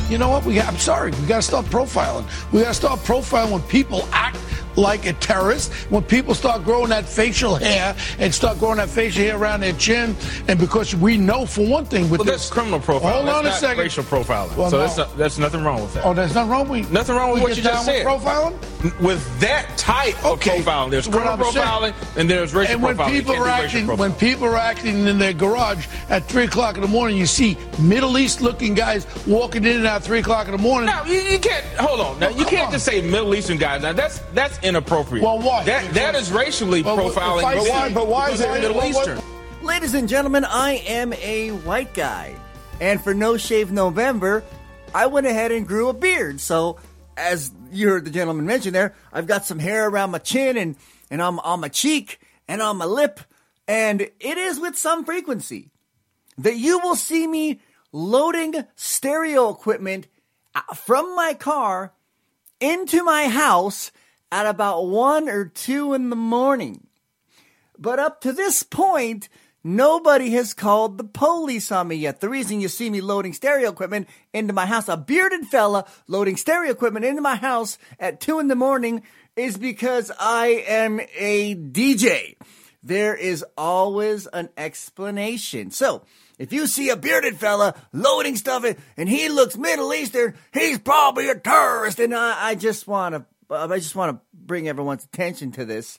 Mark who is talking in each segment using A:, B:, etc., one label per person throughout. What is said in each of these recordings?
A: you know what? I'm sorry. We got to start profiling. We got to start profiling when people act like a terrorist, when people start growing that facial hair and start growing that facial hair around their chin, and because we know, for one thing, with
B: that's criminal profiling.
A: Hold on a second.
B: Racial profiling.
A: Well,
B: so that's nothing wrong with that.
A: Oh, there's nothing wrong with
B: nothing wrong with what you just said.
A: Profiling
B: with that type of profiling, there's criminal profiling and there's racial
A: profiling. And when people are acting in their garage at 3:00 in the morning, you see Middle East-looking guys walking in and out at 3:00 in the morning.
B: Now you can't hold on. Now you can't just say Middle Eastern guys. Now that's inappropriate.
A: Well, why?
B: That is racially profiling.
A: But why is it
B: Middle Eastern?
C: Ladies and gentlemen, I am a white guy, and for No Shave November, I went ahead and grew a beard. So, as you heard the gentleman mention there, I've got some hair around my chin and on my cheek and on my lip, and it is with some frequency that you will see me loading stereo equipment from my car into my house at about 1 or 2 in the morning. But up to this point, nobody has called the police on me yet. The reason you see me loading stereo equipment into my house, a bearded fella loading stereo equipment into my house at 2 in the morning, is because I am a DJ. There is always an explanation. So, if you see a bearded fella loading stuff in, and he looks Middle Eastern, he's probably a terrorist. And I just want to bring everyone's attention to this.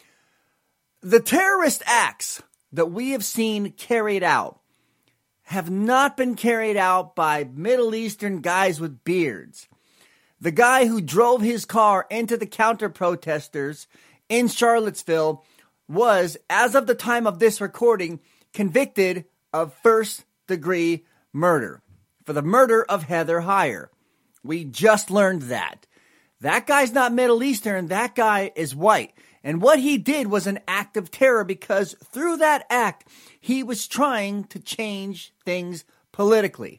C: The terrorist acts that we have seen carried out have not been carried out by Middle Eastern guys with beards. The guy who drove his car into the counter-protesters in Charlottesville was, as of the time of this recording, convicted of first-degree murder for the murder of Heather Heyer. We just learned that. That guy's not Middle Eastern. That guy is white. And what he did was an act of terror because through that act, he was trying to change things politically.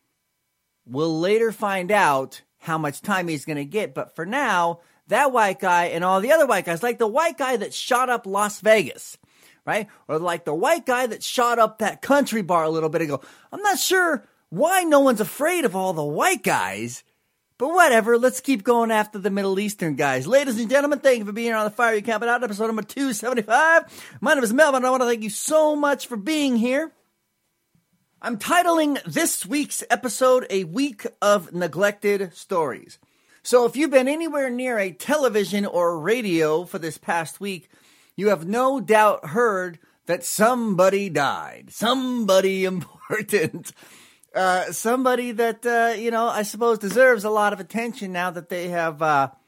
C: We'll later find out how much time he's going to get. But for now, that white guy and all the other white guys, like the white guy that shot up Las Vegas, right? Or like the white guy that shot up that country bar a little bit ago. I'm not sure why no one's afraid of all the white guys. But whatever, let's keep going after the Middle Eastern guys. Ladies and gentlemen, thank you for being here on the Fire You Camping Out, episode number 275. My name is Melvin, and I want to thank you so much for being here. I'm titling this week's episode, A Week of Neglected Stories. So if you've been anywhere near a television or radio for this past week, you have no doubt heard that somebody died. Somebody important. Somebody that, I suppose deserves a lot of attention now that they have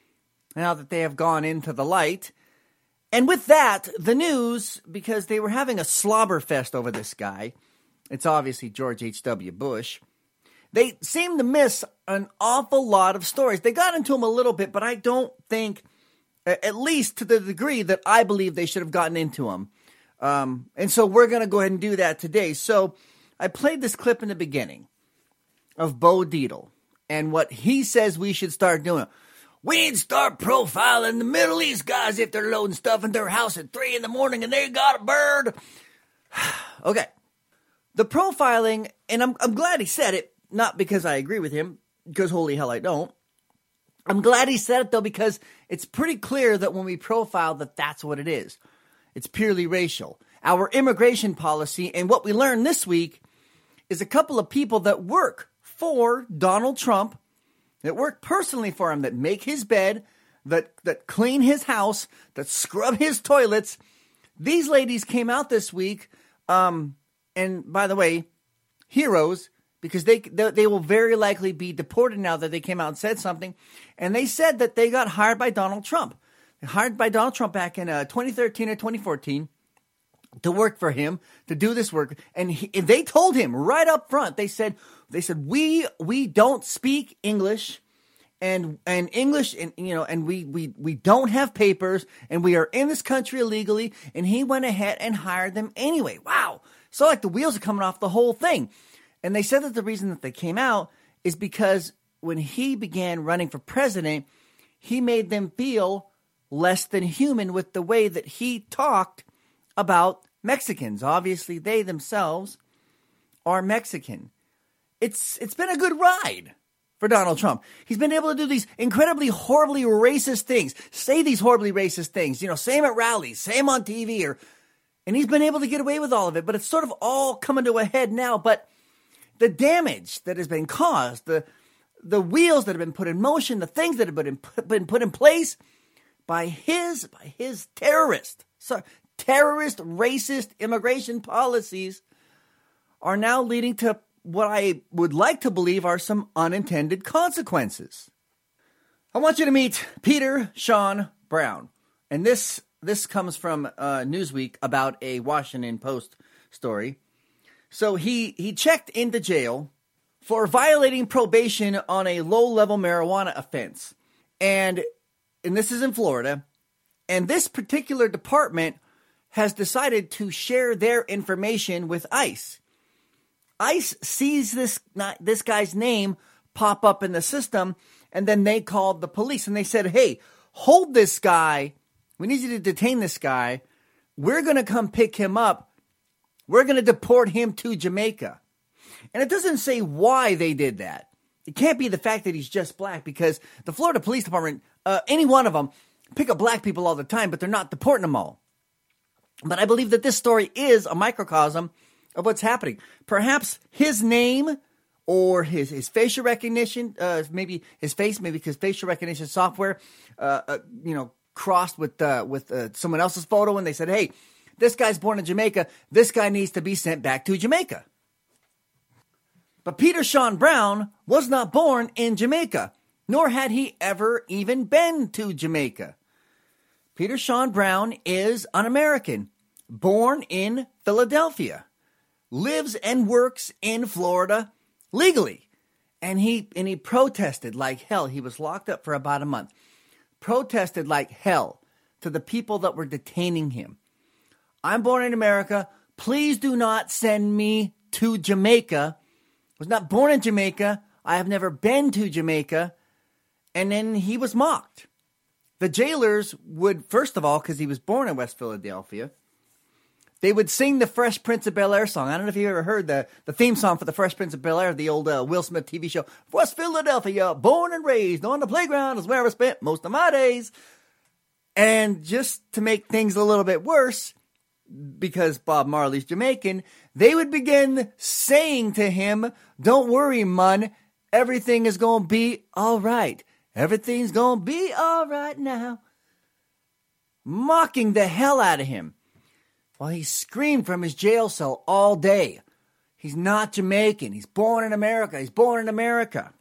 C: gone into the light. And with that, the news, because they were having a slobber fest over this guy, it's obviously George H.W. Bush, they seem to miss an awful lot of stories. They got into them a little bit, but I don't think, at least to the degree that I believe they should have gotten into them. And so we're going to go ahead and do that today. So I played this clip in the beginning of Bo Dietl and what he says we should start doing. We need to start profiling the Middle East guys if they're loading stuff in their house at 3 in the morning and they got a bird. Okay. The profiling, and I'm glad he said it, not because I agree with him, because holy hell I don't. I'm glad he said it, though, because it's pretty clear that when we profile that that's what it is. It's purely racial. Our immigration policy, and what we learned this week, is a couple of people that work for Donald Trump, that work personally for him, that make his bed, that clean his house, that scrub his toilets. These ladies came out this week, and by the way, heroes, because they will very likely be deported now that they came out and said something. And they said that they got hired by Donald Trump. Hired by Donald Trump back in 2013 or 2014 to work for him, to do this work. And they told him right up front, they said, we don't speak English and English, and we don't have papers, and we are in this country illegally. And he went ahead and hired them anyway. Wow. So like the wheels are coming off the whole thing. And they said that the reason that they came out is because when he began running for president, he made them feel less than human with the way that he talked about Mexicans. Obviously, they themselves are Mexican. It's been a good ride for Donald Trump. He's been able to do these incredibly, horribly racist things, say these horribly racist things, say them at rallies, say them on TV, and he's been able to get away with all of it. But it's sort of all coming to a head now. But the damage that has been caused, the wheels that have been put in motion, the things that have been put in place by his terrorist, racist immigration policies are now leading to what I would like to believe are some unintended consequences. I want you to meet Peter Sean Brown. And this comes from Newsweek about a Washington Post story. So he checked into jail for violating probation on a low-level marijuana offense. And this is in Florida. And this particular department has decided to share their information with ICE. ICE sees this guy's name pop up in the system, and then they called the police and they said, hey, hold this guy. We need you to detain this guy. We're going to come pick him up. We're going to deport him to Jamaica. And it doesn't say why they did that. It can't be the fact that he's just black, because the Florida Police Department, any one of them, pick up black people all the time, but they're not deporting them all. But I believe that this story is a microcosm of what's happening. Perhaps his name or his facial recognition, maybe his face, maybe because facial recognition software, crossed with someone else's photo, and they said, hey, this guy's born in Jamaica. This guy needs to be sent back to Jamaica. But Peter Sean Brown was not born in Jamaica, nor had he ever even been to Jamaica. Peter Sean Brown is an American, born in Philadelphia, lives and works in Florida legally. And he protested like hell. He was locked up for about a month. Protested like hell to the people that were detaining him. I'm born in America. Please do not send me to Jamaica. I was not born in Jamaica. I have never been to Jamaica. And then he was mocked. The jailers would, first of all, because he was born in West Philadelphia, they would sing the Fresh Prince of Bel-Air song. I don't know if you ever heard the theme song for the Fresh Prince of Bel-Air, the old Will Smith TV show. West Philadelphia, born and raised on the playground is where I spent most of my days. And just to make things a little bit worse, because Bob Marley's Jamaican, they would begin saying to him, don't worry, man, everything is going to be all right. Everything's going to be all right now. Mocking the hell out of him while he screamed from his jail cell all day. He's not Jamaican. He's born in America. He's born in America.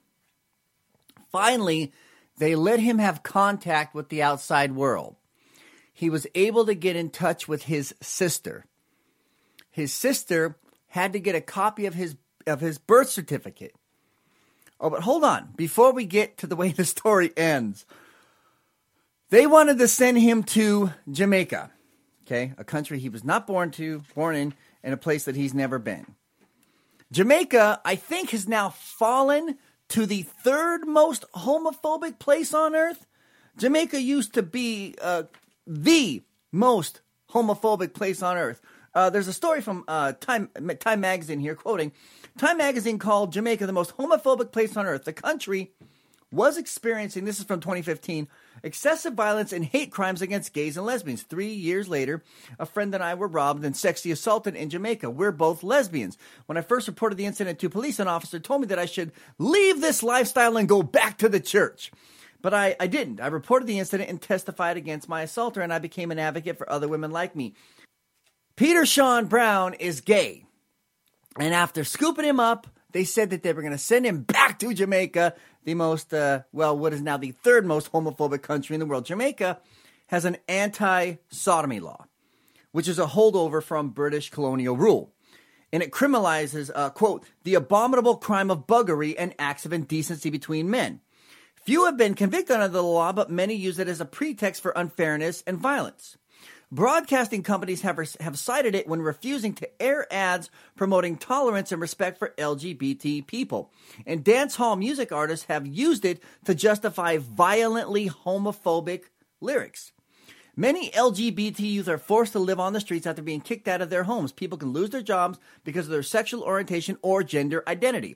C: Finally, they let him have contact with the outside world. He was able to get in touch with his sister. His sister had to get a copy of his birth certificate. Oh, but hold on. Before we get to the way the story ends, they wanted to send him to Jamaica, okay? A country he was not born in a place that he's never been. Jamaica, I think, has now fallen to the third most homophobic place on earth. Jamaica used to be the most homophobic place on earth. There's a story from Time Magazine here, quoting, Time Magazine called Jamaica the most homophobic place on earth. The country was experiencing, this is from 2015, excessive violence and hate crimes against gays and lesbians. 3 years later, a friend and I were robbed and sexually assaulted in Jamaica. We're both lesbians. When I first reported the incident to police, an officer told me that I should leave this lifestyle and go back to the church. But I didn't. I reported the incident and testified against my assaulter, and I became an advocate for other women like me. Peter Sean Brown is gay. And after scooping him up, they said that they were going to send him back to Jamaica, the most, what is now the third most homophobic country in the world. Jamaica has an anti-sodomy law, which is a holdover from British colonial rule. And it criminalizes, quote, the abominable crime of buggery and acts of indecency between men. Few have been convicted under the law, but many use it as a pretext for unfairness and violence. Broadcasting companies have cited it when refusing to air ads promoting tolerance and respect for LGBT people. And dance hall music artists have used it to justify violently homophobic lyrics. Many LGBT youth are forced to live on the streets after being kicked out of their homes. People can lose their jobs because of their sexual orientation or gender identity.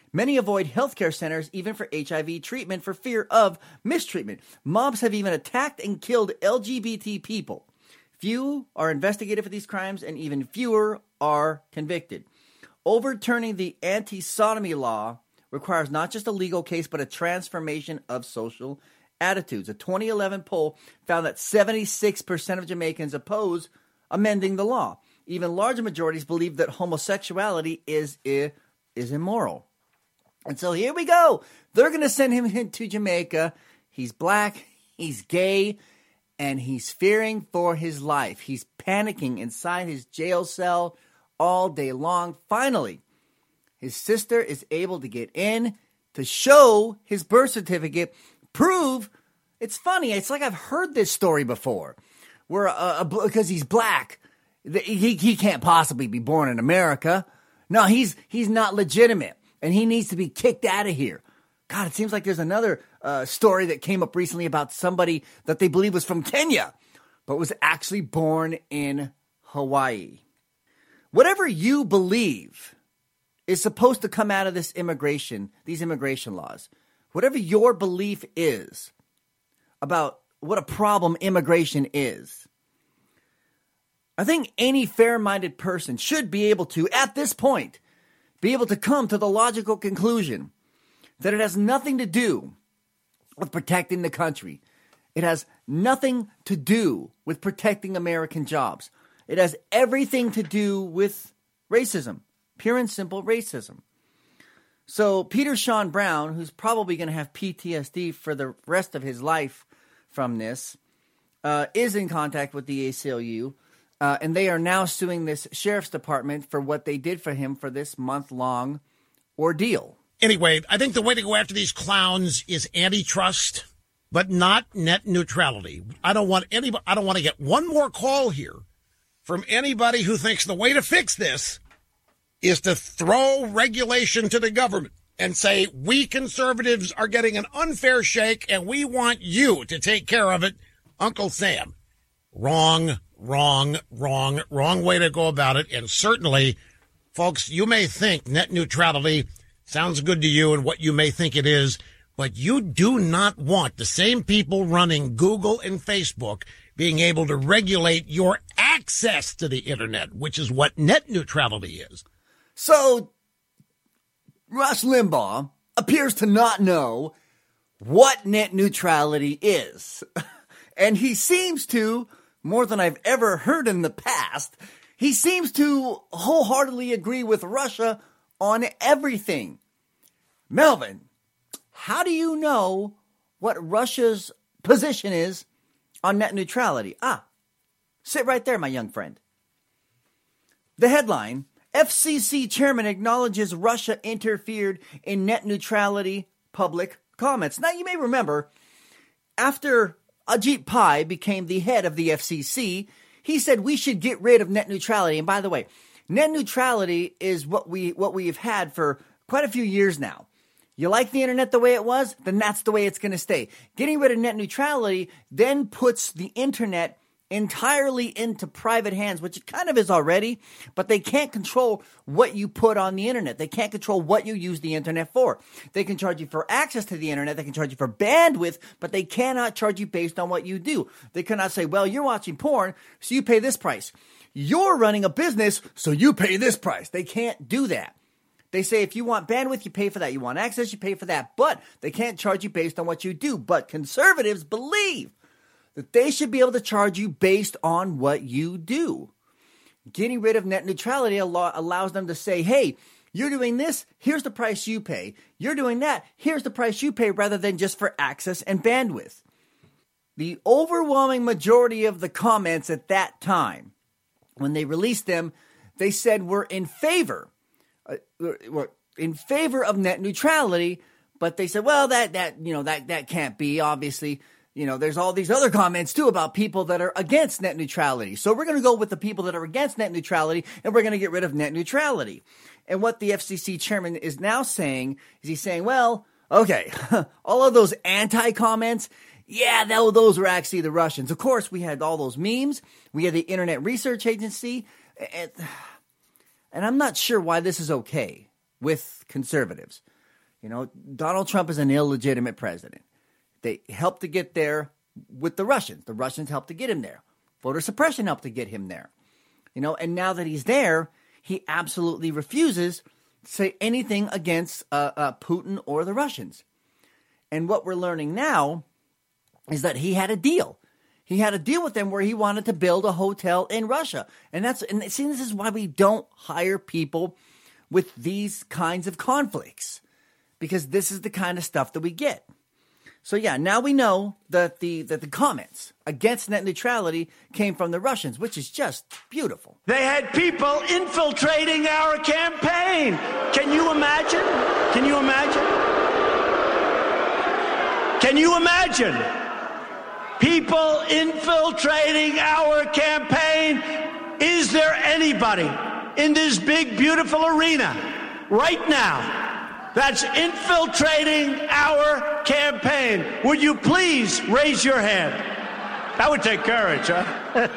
C: Many avoid healthcare centers even for HIV treatment for fear of mistreatment. Mobs have even attacked and killed LGBT people. Few are investigated for these crimes, and even fewer are convicted. Overturning the anti-sodomy law requires not just a legal case, but a transformation of social attitudes. A 2011 poll found that 76% of Jamaicans oppose amending the law. Even larger majorities believe that homosexuality is immoral. And so here we go. They're going to send him to Jamaica. He's black, he's gay, and he's fearing for his life. He's panicking inside his jail cell all day long. Finally, his sister is able to get in to show his birth certificate, prove. It's funny. It's like I've heard this story before, where because he's black, he can't possibly be born in America. No, he's not legitimate, and he needs to be kicked out of here. God, it seems like there's another story that came up recently about somebody that they believe was from Kenya, but was actually born in Hawaii. Whatever you believe is supposed to come out of these immigration laws. Whatever your belief is about what a problem immigration is, I think any fair-minded person should be able to, at this point, be able to come to the logical conclusion that it has nothing to do with protecting the country. It has nothing to do with protecting American jobs. It has everything to do with racism, pure and simple racism. So Peter Sean Brown, who's probably going to have PTSD for the rest of his life from this, is in contact with the ACLU, and they are now suing this sheriff's department for what they did for him for this month-long ordeal.
D: Anyway, I think the way to go after these clowns is antitrust, but not net neutrality. I don't want to get one more call here from anybody who thinks the way to fix this is to throw regulation to the government and say, we conservatives are getting an unfair shake and we want you to take care of it, Uncle Sam. Wrong way to go about it. And certainly, folks, you may think net neutrality sounds good to you and what you may think it is, but you do not want the same people running Google and Facebook being able to regulate your access to the internet, which is what net neutrality is.
C: So, Rush Limbaugh appears to not know what net neutrality is. And he seems to, more than I've ever heard in the past, he seems to wholeheartedly agree with Russia on everything. Melvin, how do you know what Russia's position is on net neutrality? Sit right there, my young friend. The headline, FCC chairman acknowledges Russia interfered in net neutrality public comments. Now, you may remember, after Ajit Pai became the head of the FCC, he said we should get rid of net neutrality. And by the way, net neutrality is what we've had for quite a few years now. You like the internet the way it was? Then that's the way it's going to stay. Getting rid of net neutrality then puts the internet entirely into private hands, which it kind of is already, but they can't control what you put on the internet. They can't control what you use the internet for. They can charge you for access to the internet. They can charge you for bandwidth, but they cannot charge you based on what you do. They cannot say, well, you're watching porn, so you pay this price. You're running a business, so you pay this price. They can't do that. They say if you want bandwidth, you pay for that. You want access, you pay for that. But they can't charge you based on what you do. But conservatives believe that they should be able to charge you based on what you do. Getting rid of net neutrality allows them to say, hey, you're doing this, here's the price you pay. You're doing that, here's the price you pay, rather than just for access and bandwidth. The overwhelming majority of the comments at that time, when they released them, they said we're in favor of net neutrality, but they said, well, that can't be. Obviously, there's all these other comments too about people that are against net neutrality. So we're going to go with the people that are against net neutrality, and we're going to get rid of net neutrality. And what the FCC chairman is now saying is he's saying, well, okay, all of those anti-comments, yeah, those were actually the Russians. Of course, we had all those memes. We had the Internet Research Agency. And I'm not sure why this is okay with conservatives. Donald Trump is an illegitimate president. They helped to get there with the Russians. The Russians helped to get him there. Voter suppression helped to get him there. And now that he's there, he absolutely refuses to say anything against Putin or the Russians. And what we're learning now is that he had a deal. He had a deal with them where he wanted to build a hotel in Russia. And this is why we don't hire people with these kinds of conflicts, because this is the kind of stuff that we get. So yeah, now we know that the comments against net neutrality came from the Russians, which is just beautiful.
E: They had people infiltrating our campaign. Can you imagine? Can you imagine? Can you imagine? People infiltrating our campaign. Is there anybody in this big, beautiful arena right now that's infiltrating our campaign? Would you please raise your hand? That would take courage, huh?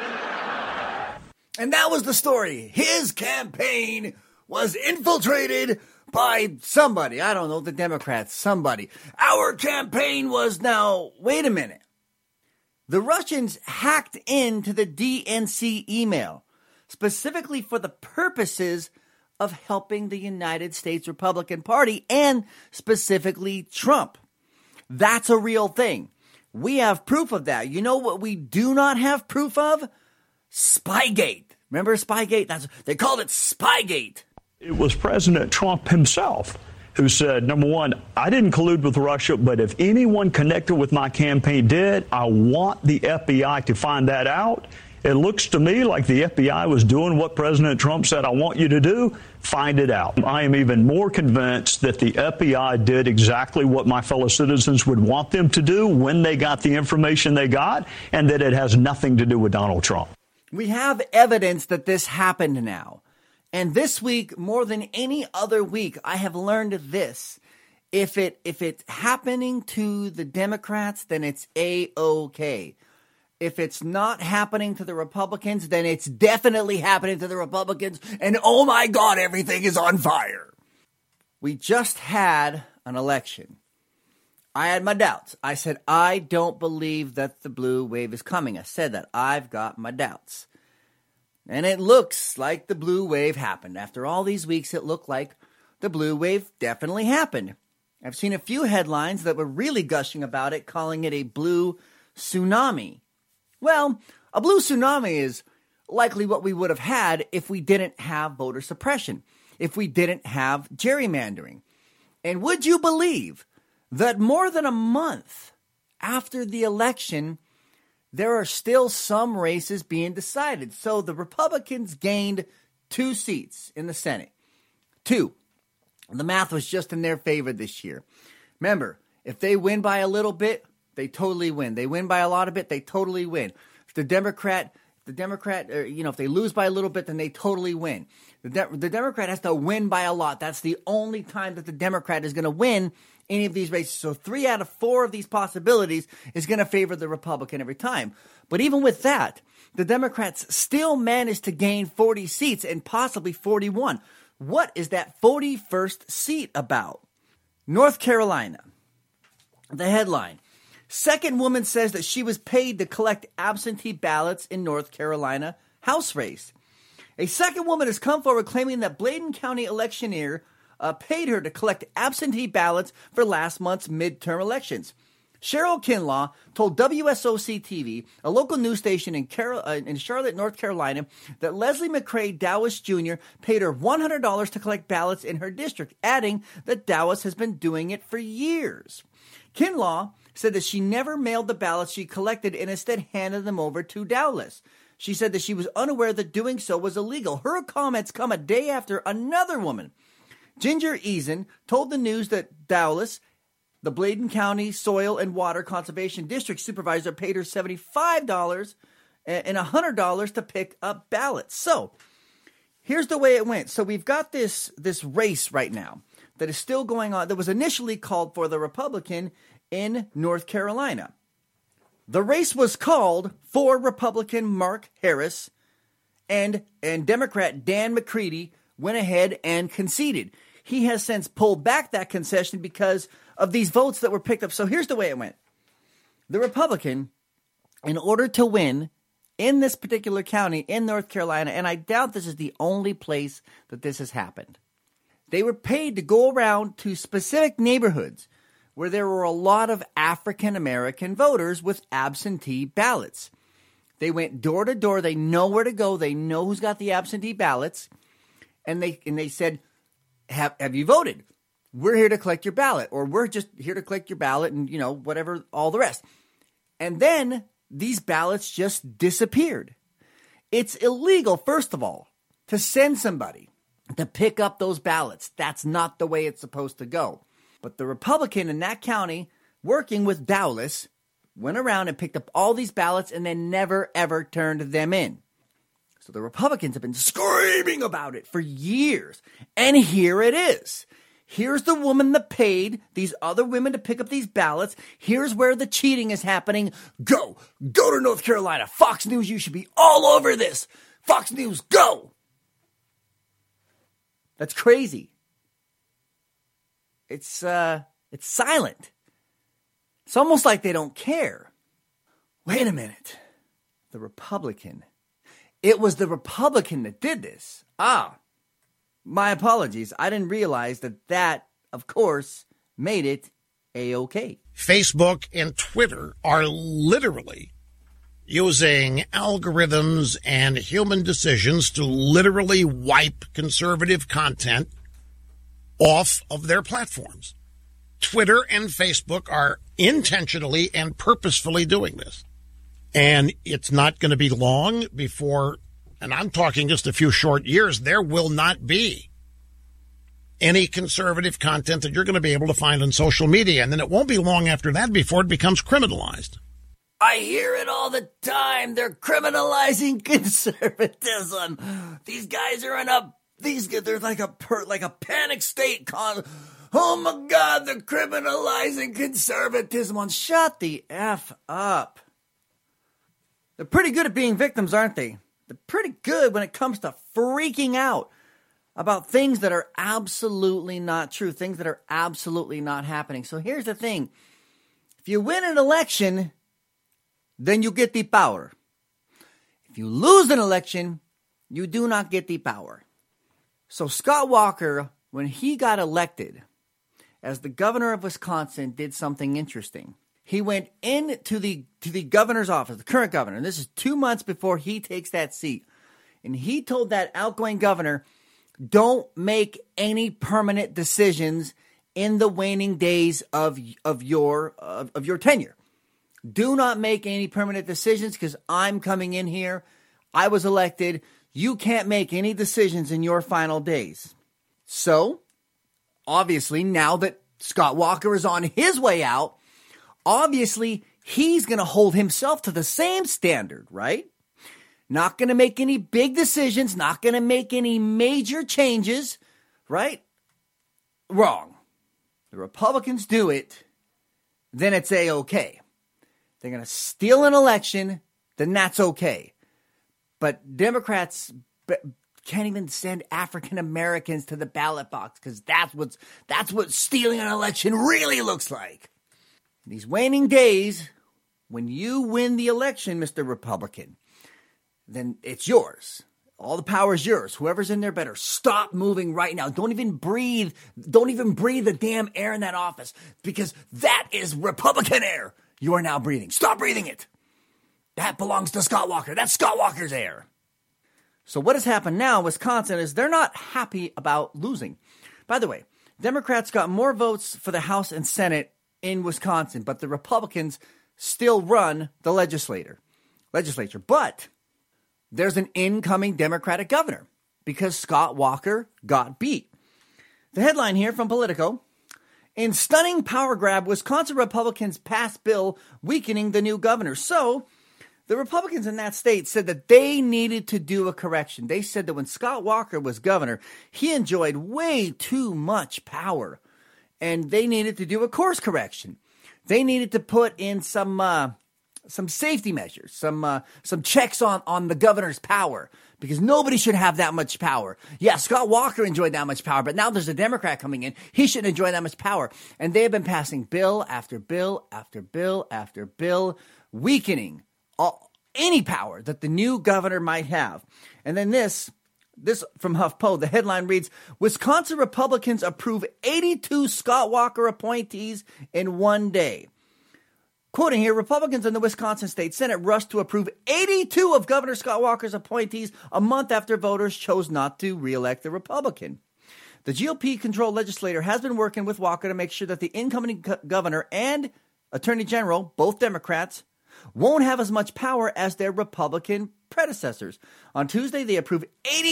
C: And that was the story. His campaign was infiltrated by somebody. I don't know, the Democrats, somebody. Our campaign was now, wait a minute. The Russians hacked into the DNC email, specifically for the purposes of helping the United States Republican Party and specifically Trump. That's a real thing. We have proof of that. You know what we do not have proof of? Spygate. Remember Spygate? They called it Spygate.
F: It was President Trump himself who said, number one, I didn't collude with Russia, but if anyone connected with my campaign did, I want the FBI to find that out. It looks to me like the FBI was doing what President Trump said, I want you to do, find it out. I am even more convinced that the FBI did exactly what my fellow citizens would want them to do when they got the information they got, and that it has nothing to do with Donald Trump.
C: We have evidence that this happened now. And this week, more than any other week, I have learned this. If it's happening to the Democrats, then it's A-OK. If it's not happening to the Republicans, then it's definitely happening to the Republicans. And oh my God, everything is on fire. We just had an election. I had my doubts. I said, I don't believe that the blue wave is coming. I said that. I've got my doubts. And it looks like the blue wave happened. After all these weeks, it looked like the blue wave definitely happened. I've seen a few headlines that were really gushing about it, calling it a blue tsunami. Well, a blue tsunami is likely what we would have had if we didn't have voter suppression, if we didn't have gerrymandering. And would you believe that more than a month after the election, there are still some races being decided? So the Republicans gained 2 seats in the Senate. 2. The math was just in their favor this year. Remember, if they win by a little bit, they totally win. They win by a lot of bit, they totally win. If the Democrat, if they lose by a little bit, then they totally win. The Democrat has to win by a lot. That's the only time that the Democrat is going to win any of these races. So 3 out of 4 of these possibilities is going to favor the Republican every time. But even with that, the Democrats still managed to gain 40 seats and possibly 41. What is that 41st seat about? North Carolina. The headline: second woman says that she was paid to collect absentee ballots in North Carolina House race. A second woman has come forward claiming that Bladen County electioneer paid her to collect absentee ballots for last month's midterm elections. Cheryl Kinlaw told WSOC-TV, a local news station in Charlotte, North Carolina, that Leslie McCrae Dowis Jr. paid her $100 to collect ballots in her district, adding that Dowis has been doing it for years. Kinlaw said that she never mailed the ballots she collected and instead handed them over to Dowlis. She said that she was unaware that doing so was illegal. Her comments come a day after another woman, Ginger Eason, told the news that Dowlis, the Bladen County Soil and Water Conservation District supervisor, paid her $75 and $100 to pick up ballots. So here's the way it went. So we've got this race right now that is still going on, that was initially called for the Republican in North Carolina. The race was called for Republican Mark Harris, and Democrat Dan McCready went ahead and conceded. he has since pulled back that concession because of these votes that were picked up. So here's the way it went. The Republican, in order to win in this particular county in North Carolina, and I doubt this is the only place that this has happened, they were paid to go around to specific neighborhoods where there were a lot of African-American voters with absentee ballots. They went door to door. They know where to go. They know who's got the absentee ballots. And they said, have you voted? We're here to collect your ballot, or we're just here to collect your ballot and, whatever, all the rest. And then these ballots just disappeared. It's illegal, first of all, to send somebody to pick up those ballots. That's not the way it's supposed to go. But the Republican in that county, working with Dowless, went around and picked up all these ballots and then never, ever turned them in. So the Republicans have been screaming about it for years. And here it is. Here's the woman that paid these other women to pick up these ballots. Here's where the cheating is happening. Go to North Carolina. Fox News, you should be all over this. Fox News, go. That's crazy. It's silent. It's almost like they don't care. Wait a minute. The Republican. It was the Republican that did this. My apologies. I didn't realize that, of course, made it A-OK.
D: Facebook and Twitter are literally using algorithms and human decisions to literally wipe conservative content off of their platforms. Twitter and Facebook are intentionally and purposefully doing this. And it's not going to be long before, and I'm talking just a few short years, there will not be any conservative content that you're going to be able to find on social media. And then it won't be long after that before it becomes criminalized.
C: I hear it all the time. They're criminalizing conservatism. These guys are they're like a panic state. Oh my God, they're criminalizing conservatism. Shut the F up. They're pretty good at being victims, aren't they? They're pretty good when it comes to freaking out about things that are absolutely not true, things that are absolutely not happening. So here's the thing. If you win an election, then you get the power. If you lose an election, you do not get the power. So Scott Walker, when he got elected as the governor of Wisconsin, did something interesting. He went into the governor's office, the current governor, and this is 2 months before he takes that seat. And he told that outgoing governor, don't make any permanent decisions in the waning days of your tenure. Do not make any permanent decisions because I'm coming in here. I was elected. You can't make any decisions in your final days. So, obviously, now that Scott Walker is on his way out, obviously, he's going to hold himself to the same standard, right? Not going to make any big decisions, not going to make any major changes, right? Wrong. The Republicans do it, then it's A-OK. They're going to steal an election, then that's okay. But Democrats can't even send African Americans to the ballot box because that's what stealing an election really looks like. These waning days, when you win the election, Mr. Republican, then it's yours. All the power is yours. Whoever's in there better stop moving right now. Don't even breathe the damn air in that office because that is Republican air you are now breathing. Stop breathing it. That belongs to Scott Walker. That's Scott Walker's air. So what has happened now in Wisconsin is they're not happy about losing. By the way, Democrats got more votes for the House and Senate in Wisconsin, but the Republicans still run the legislature. But there's an incoming Democratic governor because Scott Walker got beat. The headline here from Politico: in stunning power grab, Wisconsin Republicans pass bill weakening the new governor. So the Republicans in that state said that they needed to do a correction. They said that when Scott Walker was governor, he enjoyed way too much power, and they needed to do a course correction. They needed to put in some safety measures, some checks on the governor's power, because nobody should have that much power. Yeah, Scott Walker enjoyed that much power, but now there's a Democrat coming in. He shouldn't enjoy that much power. And they have been passing bill after bill after bill after bill, weakening any power that the new governor might have. And then this from HuffPo, the headline reads, Wisconsin Republicans approve 82 Scott Walker appointees in one day. Quoting here, Republicans in the Wisconsin State Senate rushed to approve 82 of Governor Scott Walker's appointees a month after voters chose not to reelect the Republican. The GOP-controlled legislature has been working with Walker to make sure that the incoming governor and Attorney General, both Democrats, won't have as much power as their Republican predecessors. On Tuesday, they approved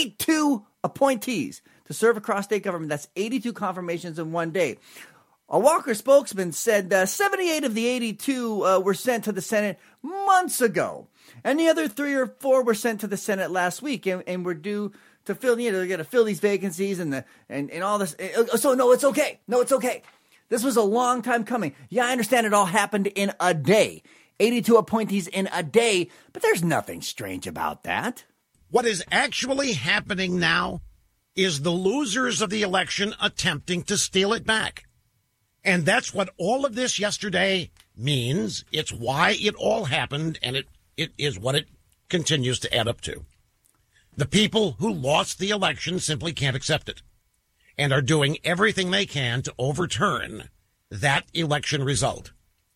C: 82 appointees to serve across state government. That's 82 confirmations in one day. A Walker spokesman said 78 of the 82 were sent to the Senate months ago, and the other 3 or 4 were sent to the Senate last week, and were due to fill. They're going to fill these vacancies and all this. So no, it's okay. No, it's okay. This was a long time coming. Yeah, I understand it all happened in a day. 82 appointees in a day, but there's nothing strange about that.
D: What is actually happening now is the losers of the election attempting to steal it back. And that's what all of this yesterday means. It's why it all happened, and it is what it continues to add up to. The people who lost the election simply can't accept it and are doing everything they can to overturn that election result.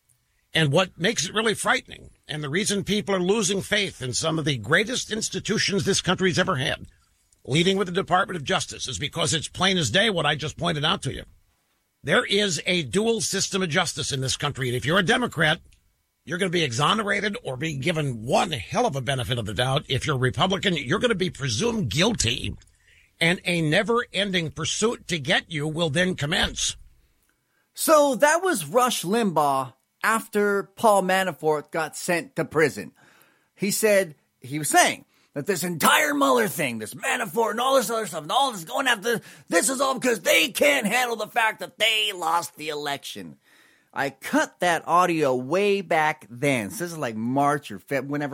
D: And what makes it really frightening, and the reason people are losing faith in some of the greatest institutions this country's ever had, leading with the Department of Justice, is because it's plain as day what I just pointed out to you. There is a dual system of justice in this country, and if you're a Democrat, you're going to be exonerated or be given one hell of a benefit of the doubt. If you're a Republican, you're going to be presumed guilty, and a never-ending pursuit to get you will then commence.
C: So that was Rush Limbaugh after Paul Manafort got sent to prison. He was saying that this entire Mueller thing, this Manafort and all this other stuff, and all this going after, this is all because they can't handle the fact that they lost the election. I cut that audio way back then. So this is like March or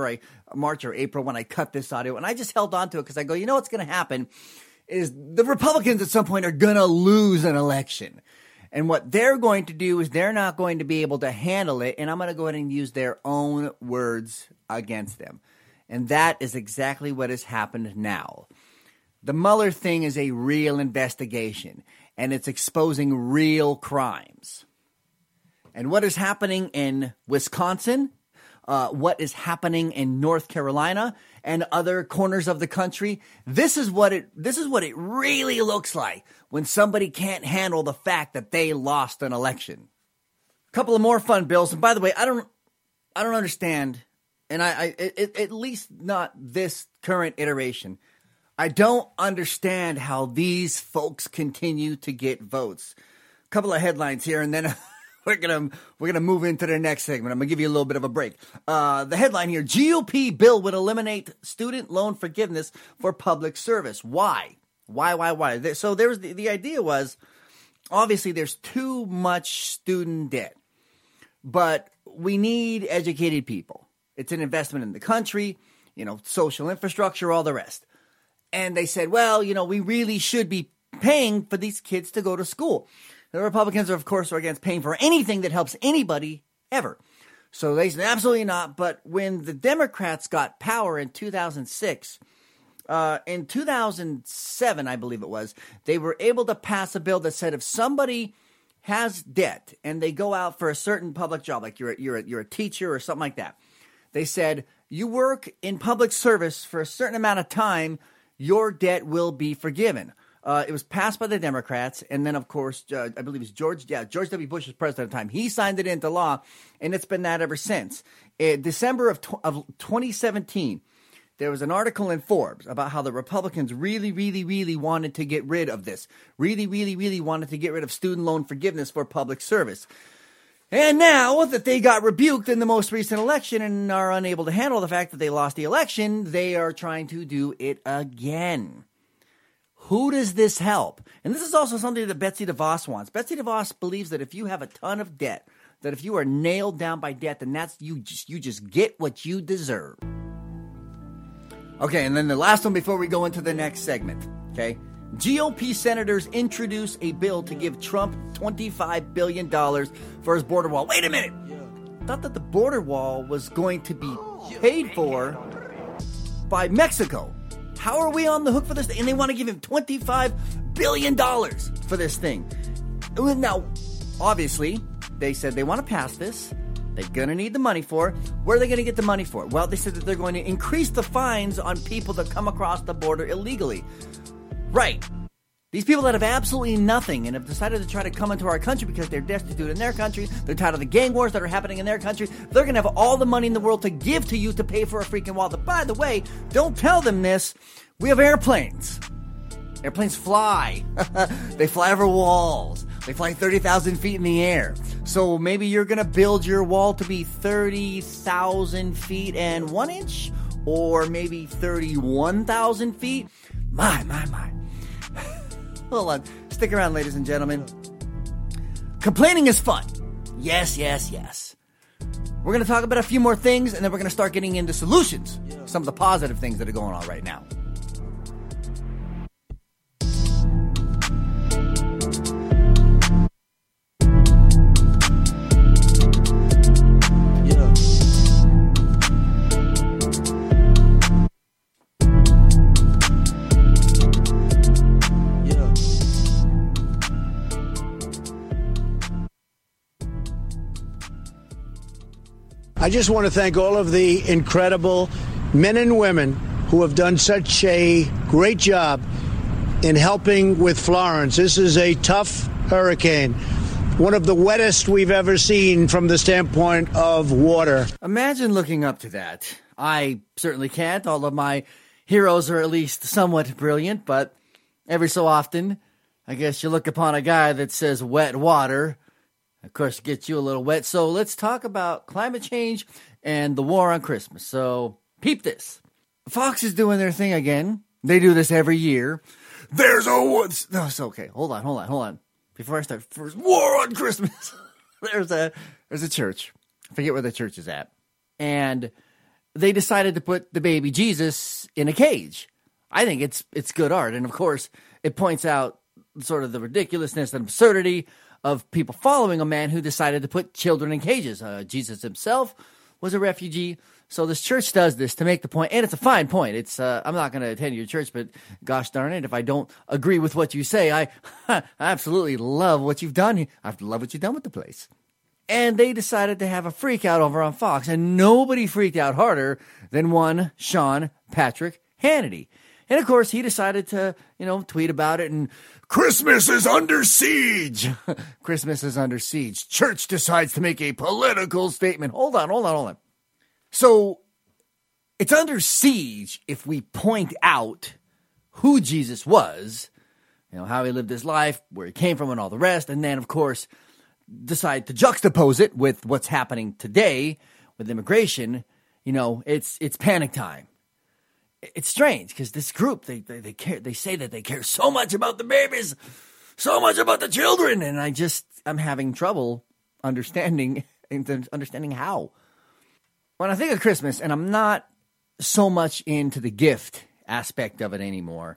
C: April when I cut this audio, and I just held on to it because I go, you know what's going to happen is the Republicans at some point are going to lose an election. And what they're going to do is they're not going to be able to handle it, and I'm going to go ahead and use their own words against them. And that is exactly what has happened now. The Mueller thing is a real investigation, and it's exposing real crimes. And what is happening in Wisconsin, what is happening in North Carolina and other corners of the country, this is what it really looks like when somebody can't handle the fact that they lost an election. A couple of more fun bills, and by the way, I don't understand. And I at least not this current iteration. I don't understand how these folks continue to get votes. A couple of headlines here, and then we're gonna move into the next segment. I'm gonna give you a little bit of a break. The headline here: GOP bill would eliminate student loan forgiveness for public service. Why? Why? So there's the idea was obviously there's too much student debt, but we need educated people. It's an investment in the country, social infrastructure, all the rest. And they said, well, we really should be paying for these kids to go to school. The Republicans, of course, are against paying for anything that helps anybody ever. So they said, absolutely not. But when the Democrats got power in 2006, in 2007, I believe it was, they were able to pass a bill that said if somebody has debt and they go out for a certain public job, like you're a teacher or something like that, they said, you work in public service for a certain amount of time, your debt will be forgiven. It was passed by the Democrats, and then, of course, I believe it's George W. Bush was president at the time. He signed it into law, and it's been that ever since. In December of 2017, there was an article in Forbes about how the Republicans really, really, really wanted to get rid of this. Really, really, really wanted to get rid of student loan forgiveness for public service. And now that they got rebuked in the most recent election and are unable to handle the fact that they lost the election, they are trying to do it again. Who does this help? And this is also something that Betsy DeVos wants. Betsy DeVos believes that if you have a ton of debt, that if you are nailed down by debt, then that's you just get what you deserve. Okay, and then the last one before we go into the next segment, okay? GOP senators introduce a bill to give Trump $25 billion for his border wall. Wait a minute! I thought that the border wall was going to be paid for by Mexico. How are we on the hook for this thing? And they want to give him $25 billion for this thing. Now, obviously, they said they want to pass this. They're going to need the money for it. Where are they going to get the money for it? Well, they said that they're going to increase the fines on people that come across the border illegally. Right. These people that have absolutely nothing and have decided to try to come into our country because they're destitute in their country, they're tired of the gang wars that are happening in their country, they're going to have all the money in the world to give to you to pay for a freaking wall. But by the way, don't tell them this. We have airplanes. Airplanes fly. They fly over walls. They fly 30,000 feet in the air. So maybe you're going to build your wall to be 30,000 feet and 1 inch, or maybe 31,000 feet. My. Hold on. Stick around, ladies and gentlemen. Complaining is fun. Yes. We're going to talk about a few more things, and then we're going to start getting into solutions. Some of the positive things that are going on right now.
G: I just want to thank all of the incredible men and women who have done such a great job in helping with Florence. This is a tough hurricane, one of the wettest we've ever seen from the standpoint of water.
C: Imagine looking up to that. I certainly can't. All of my heroes are at least somewhat brilliant, but every so often, I guess you look upon a guy that says wet water. Of course, it gets you a little wet. So let's talk about climate change and the war on Christmas. So peep this. Fox is doing their thing again. They do this every year. There's a woods. No, it's okay. Hold on. Before I start, first war on Christmas. there's a church. I forget where the church is at. And they decided to put the baby Jesus in a cage. I think it's good art. And of course, it points out sort of the ridiculousness and absurdity of people following a man who decided to put children in cages. Jesus himself was a refugee. So this church does this to make the point, and it's a fine point. It's I'm not going to attend your church, but gosh darn it, if I don't agree with what you say, I absolutely love what you've done. I love what you've done with the place. And they decided to have a freak out over on Fox, and nobody freaked out harder than one Sean Patrick Hannity. And of course, he decided to, tweet about it, and Christmas is under siege. Christmas is under siege. Church decides to make a political statement. Hold on. So it's under siege if we point out who Jesus was, how he lived his life, where he came from, and all the rest. And then, of course, decide to juxtapose it with what's happening today with immigration. It's panic time. It's strange because this group, they care. They say that they care so much about the babies, so much about the children, and I'm having trouble understanding how. When I think of Christmas, and I'm not so much into the gift aspect of it anymore,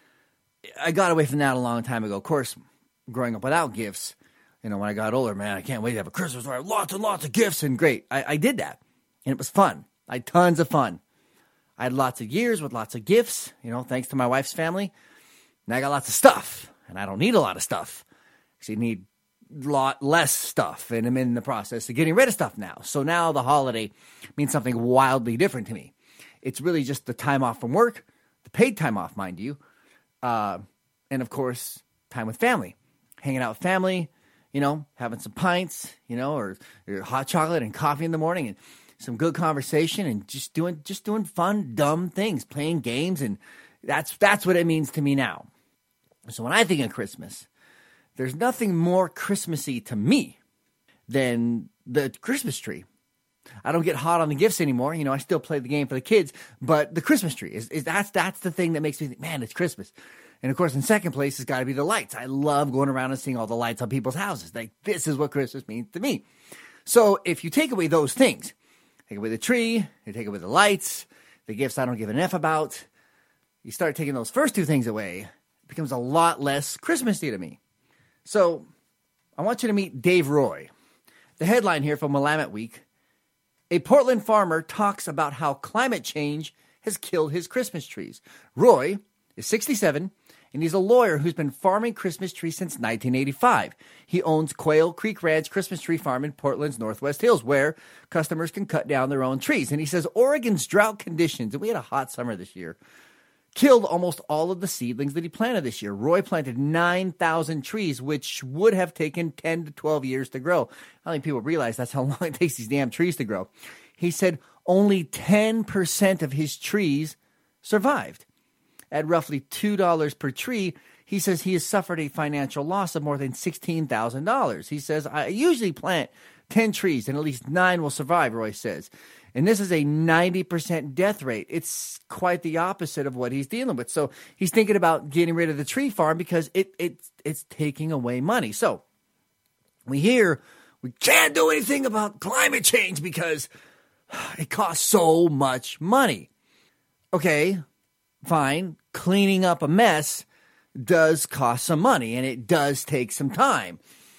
C: I got away from that a long time ago. Of course, growing up without gifts, when I got older, man, I can't wait to have a Christmas where I have lots and lots of gifts, and great. I did that, and it was fun. I had tons of fun. I had lots of years with lots of gifts, thanks to my wife's family. And I got lots of stuff, and I don't need a lot of stuff. Actually, need a lot less stuff, and I'm in the process of getting rid of stuff now. So now the holiday means something wildly different to me. It's really just the time off from work, the paid time off, mind you, and of course, time with family, hanging out with family, having some pints, or hot chocolate and coffee in the morning, and some good conversation, and just doing fun, dumb things, playing games, and that's what it means to me now. So when I think of Christmas, there's nothing more Christmassy to me than the Christmas tree. I don't get hot on the gifts anymore. I still play the game for the kids, but the Christmas tree is that's the thing that makes me think, man, it's Christmas. And of course, in second place, it's got to be the lights. I love going around and seeing all the lights on people's houses. Like, this is what Christmas means to me. So if you take away those things, take away the tree, you take away the lights, the gifts I don't give an F about. You start taking those first two things away, it becomes a lot less Christmassy to me. So I want you to meet Dave Roy. The headline here from Willamette Week: a Portland farmer talks about how climate change has killed his Christmas trees. Roy is 67, and he's a lawyer who's been farming Christmas trees since 1985. He owns Quail Creek Ranch Christmas Tree Farm in Portland's Northwest Hills, where customers can cut down their own trees. And he says Oregon's drought conditions, and we had a hot summer this year, killed almost all of the seedlings that he planted this year. Roy planted 9,000 trees, which would have taken 10 to 12 years to grow. I don't think people realize that's how long it takes these damn trees to grow. He said only 10% of his trees survived. At roughly $2 per tree, he says he has suffered a financial loss of more than $16,000. He says, I usually plant 10 trees and at least 9 will survive, Roy says. And this is a 90% death rate. It's quite the opposite of what he's dealing with. So he's thinking about getting rid of the tree farm because it's taking away money. So we hear we can't do anything about climate change because it costs so much money. Okay, fine. Cleaning up a mess does cost some money, and it does take some time.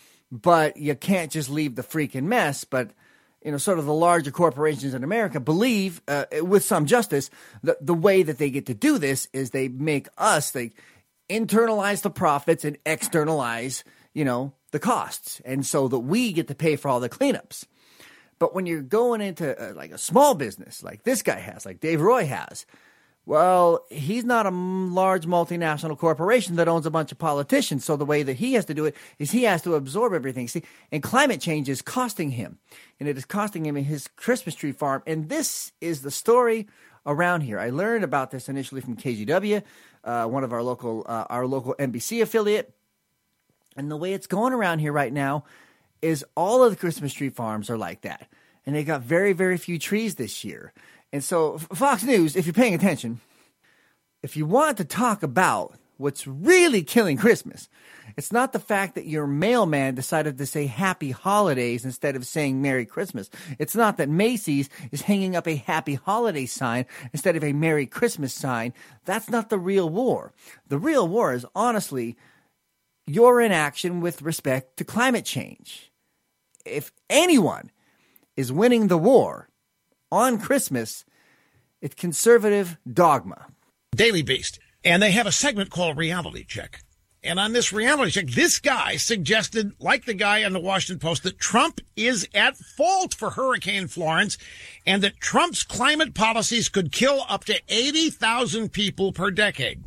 C: But you can't just leave the freaking mess. But, you know, sort of the larger corporations in America believe, with some justice, the way that they get to do this is they make us, they internalize the profits and externalize, you know, the costs. And so that we get to pay for all the cleanups. But when you're going into like a small business like this guy has, like Dave Roy has, well, he's not a large multinational corporation that owns a bunch of politicians. So the way that he has to do it is he has to absorb everything. See, and climate change is costing him. And it is costing him his Christmas tree farm. And this is the story around here. I learned about this initially from KGW, one of our local NBC affiliate. And the way it's going around here right now is all of the Christmas tree farms are like that. And they got very, very few trees this year. And so, Fox News, if you're paying attention, if you want to talk about what's really killing Christmas, it's not the fact that your mailman decided to say Happy Holidays instead of saying Merry Christmas. It's not that Macy's is hanging up a Happy Holiday sign instead of a Merry Christmas sign. That's not the real war. The real war is, honestly, your inaction with respect to climate change. If anyone is winning the war on Christmas, it's conservative dogma.
D: Daily Beast. And they have a segment called Reality Check. And on this reality check, this guy suggested, like the guy on the Washington Post, that Trump is at fault for Hurricane Florence and that Trump's climate policies could kill up to 80,000 people per decade.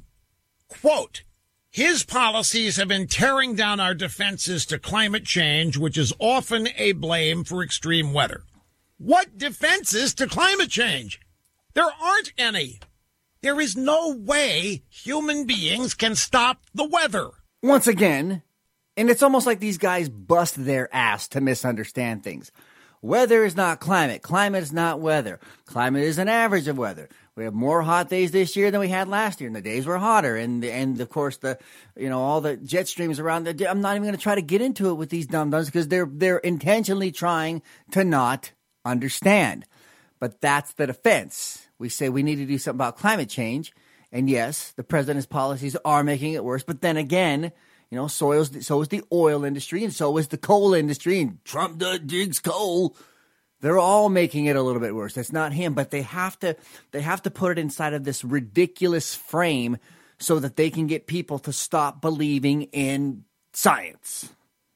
D: Quote, his policies have been tearing down our defenses to climate change, which is often a blame for extreme weather. What defenses to climate change? There aren't any. There is no way human beings can stop the weather.
C: Once again, and it's almost like these guys bust their ass to misunderstand things. Weather is not climate. Climate is not weather. Climate is an average of weather. We have more hot days this year than we had last year, and the days were hotter. And of course, all the jet streams around. I'm not even going to try to get into it with these dum-dums because they're intentionally trying to not understand. But that's the defense. We say we need to do something about climate change. And yes, the president's policies are making it worse. But then again, so is the oil industry and so is the coal industry. And Trump digs coal. They're all making it a little bit worse. It's not him, but they have to put it inside of this ridiculous frame so that they can get people to stop believing in science.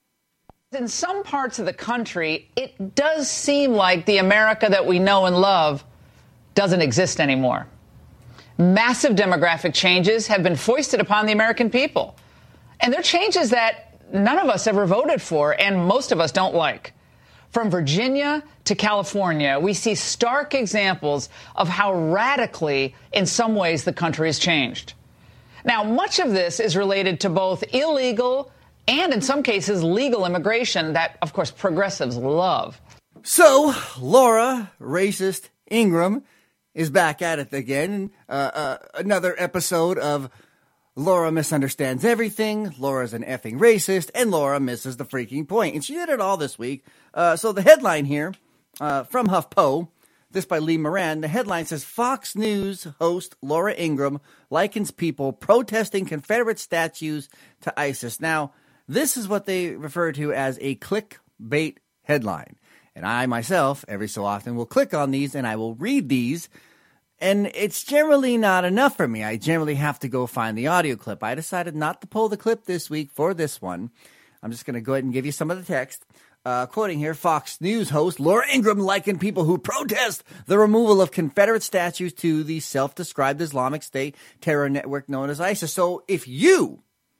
H: In some parts of the country, it does seem like the America that we know and love doesn't exist anymore. Massive demographic changes have been foisted upon the American people. And they're changes that none of us ever voted for and most of us don't like. From Virginia to California, we see stark examples of how radically, in some ways, the country has changed. Now, much of this is related to both illegal and, in some cases, legal immigration that, of course, progressives love.
C: So, Laura, racist Ingraham, is back at it again. Another episode of Laura misunderstands everything, Laura's an effing racist, and Laura misses the freaking point. And she did it all this week. So the headline here from HuffPo This by Lee Moran. The headline says, Fox News host Laura Ingraham likens people protesting Confederate statues to ISIS. Now, this is what they refer to as a clickbait headline. And I myself, every so often, will click on these and I will read these. And it's generally not enough for me. I generally have to go find the audio clip. I decided not to pull the clip this week for this one. I'm just going to go ahead and give you some of the text. Quoting here, Fox News host Laura Ingraham likened people who protest the removal of Confederate statues to the self-described Islamic State terror network known as ISIS. So if you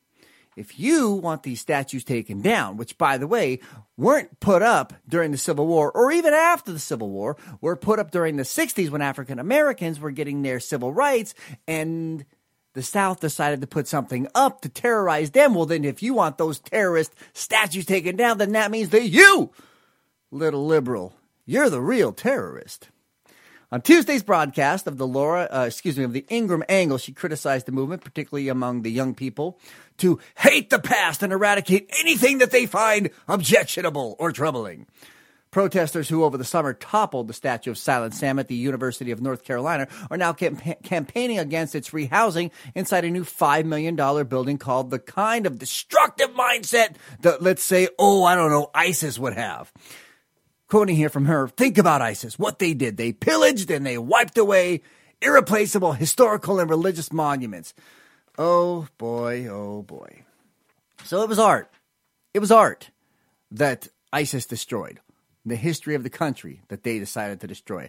C: want these statues taken down, which, by the way, weren't put up during the Civil War or even after the Civil War, were put up during the 60s when African Americans were getting their civil rights and the South decided to put something up to terrorize them. Well, then if you want those terrorist statues taken down, then that means that you, little liberal, you're the real terrorist. On Tuesday's broadcast of the Ingraham Angle, she criticized the movement, particularly among the young people, to hate the past and eradicate anything that they find objectionable or troubling. Protesters who over the summer toppled the statue of Silent Sam at the University of North Carolina are now campaigning against its rehousing inside a new $5 million building called the kind of destructive mindset that, let's say, ISIS would have. Quoting here from her, think about ISIS, what they did. They pillaged and they wiped away irreplaceable historical and religious monuments. Oh boy, oh boy. So it was art. It was art that ISIS destroyed. The history of the country that they decided to destroy.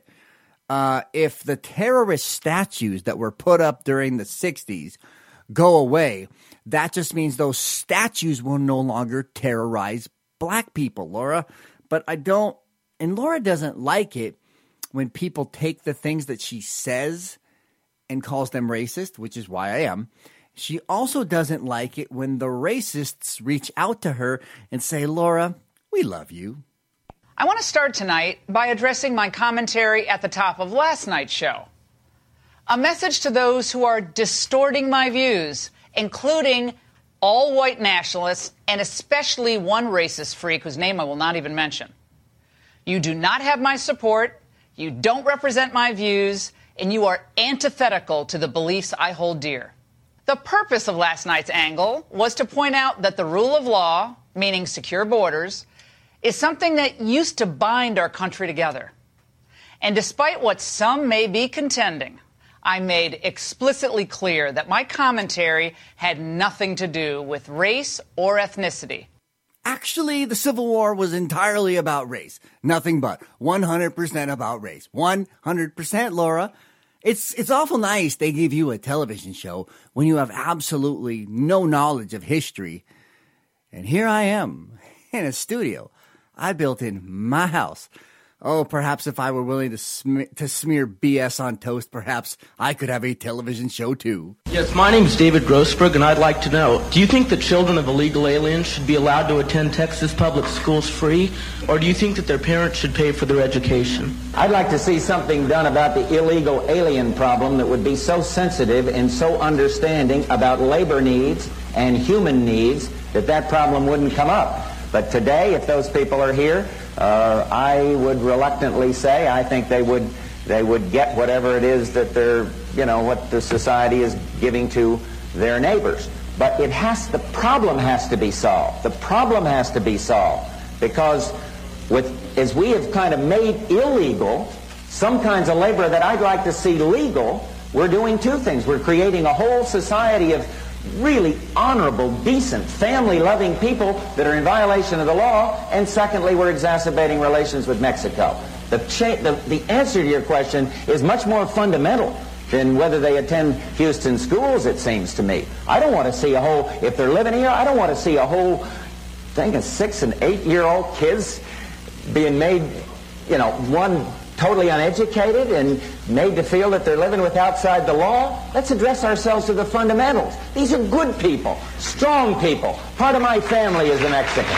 C: If the terrorist statues that were put up during the 60s go away, that just means those statues will no longer terrorize black people, Laura. But and Laura doesn't like it when people take the things that she says and calls them racist, which is why I am. She also doesn't like it when the racists reach out to her and say, Laura, we love you.
H: I want to start tonight by addressing my commentary at the top of last night's show. A message to those who are distorting my views, including all white nationalists and especially one racist freak whose name I will not even mention. You do not have my support, you don't represent my views, and you are antithetical to the beliefs I hold dear. The purpose of last night's angle was to point out that the rule of law, meaning secure borders, is something that used to bind our country together. And despite what some may be contending, I made explicitly clear that my commentary had nothing to do with race or ethnicity.
C: Actually, the Civil War was entirely about race. Nothing but 100% about race. 100%, Laura. It's awful nice they give you a television show when you have absolutely no knowledge of history. And here I am in a studio I built in my house. Oh, perhaps if I were willing to smear BS on toast, perhaps I could have a television show too.
I: Yes, my name is David Grossberg, and I'd like to know, do you think the children of illegal aliens should be allowed to attend Texas public schools free, or do you think that their parents should pay for their education?
J: I'd like to see something done about the illegal alien problem that would be so sensitive and so understanding about labor needs and human needs that problem wouldn't come up. But today, if those people are here, I would reluctantly say I think they would get whatever it is that they're, what the society is giving to their neighbors. But the problem has to be solved. The problem has to be solved because as we have kind of made illegal some kinds of labor that I'd like to see legal, we're doing two things. We're creating a whole society of really honorable, decent, family-loving people that are in violation of the law, and secondly, we're exacerbating relations with Mexico. The answer to your question is much more fundamental than whether they attend Houston schools, it seems to me. I don't want to see if they're living here, I don't want to see a whole thing of 6- and 8-year-old kids being made, one totally uneducated and made to feel that they're living with outside the law. Let's address ourselves to the fundamentals. These are good people, strong people. Part of my family is a Mexican.